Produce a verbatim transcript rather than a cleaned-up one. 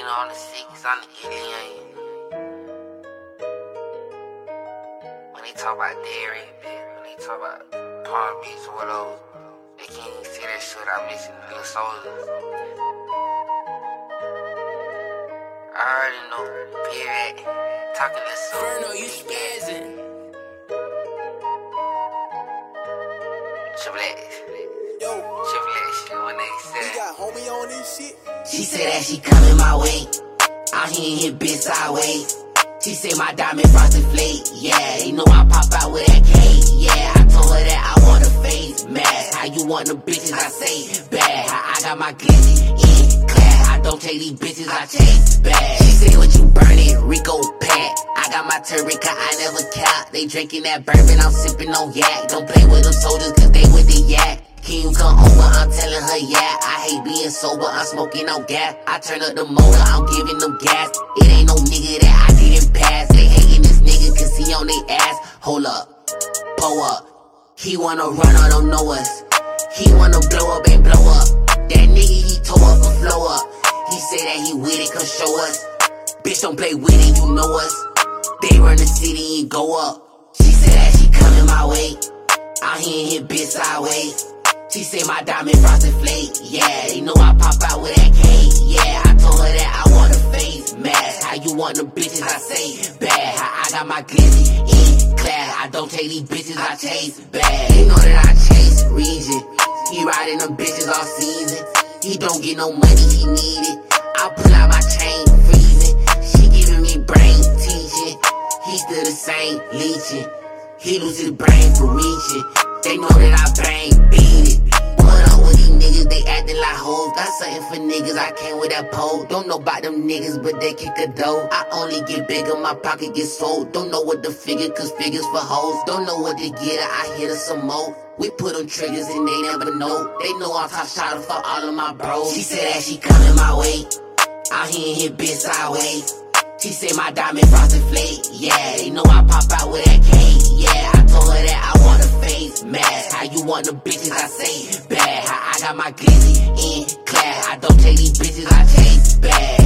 ain't on the six, on the alien. When they talk about dairy, when they talk about Palm Beach or whatever, they can't even see that shit without mentioning Little Soldiers. I already know, period. Talking this song. Ferno, you spazzing. Triple X. Yo, Triple X shit when they we say. got homie on this shit. She said that she coming my way. I'm hitting hit bitch sideways. She said my diamond frosted flake. Yeah, they know I pop out with that cake. Yeah, I told her that I want a face mask. How you want the bitches? I say bad. How I got my glizzy in class. I don't take these bitches, I chase bad. She said what you burning, Rico Pat. I got my turban, cause I never cap. They drinking that bourbon, I'm sipping on yak. Don't play with them soldiers, cause they with the yak. Can you come over? I'm telling her, yeah. I hate being sober, I'm smoking no gas. I turn up the motor, I'm giving them gas. It ain't no nigga that I didn't pass. They hating this nigga cause he on they ass. Hold up, pull up. He wanna run, I don't know us. He wanna blow up and blow up. That nigga, he tore up and flow up. He say that he with it, cause show us. Bitch, don't play with it, you know us. They run the city and go up. She said that she coming my way. I'm hitting hit bitch sideways. She say my diamond frosted flake. Yeah, they know I pop out with that cake. Yeah, I told her that I want a face mask. How you want the bitches? I say bad. How I got my glizzy in class. I don't take these bitches, I chase bad. They know that I chase region. He riding them bitches all season. He don't get no money, he need it. I pull out my chain, freezing. She giving me brain teaching. He still the same, leeching. He lose his brain for reaching. They know that I bang, beat it. What up with these niggas, they acting like hoes. Got something for niggas, I came with that pole. Don't know about them niggas, but they kick a dough. I only get bigger, my pocket get sold. Don't know what the figure, cause figures for hoes. Don't know what to get her, I hit her some more. We put them triggers and they never know. They know I'm top shotter for all of my bros. She said that she coming my way. I'm hitting hit bitch sideways. She said my diamond frosted flake. Yeah, they know I pop out with that cake. Yeah, I told her that I want a face mask. How you want the bitches? I say bad. How I got my glizzy in class. I don't take these bitches, I chase bad.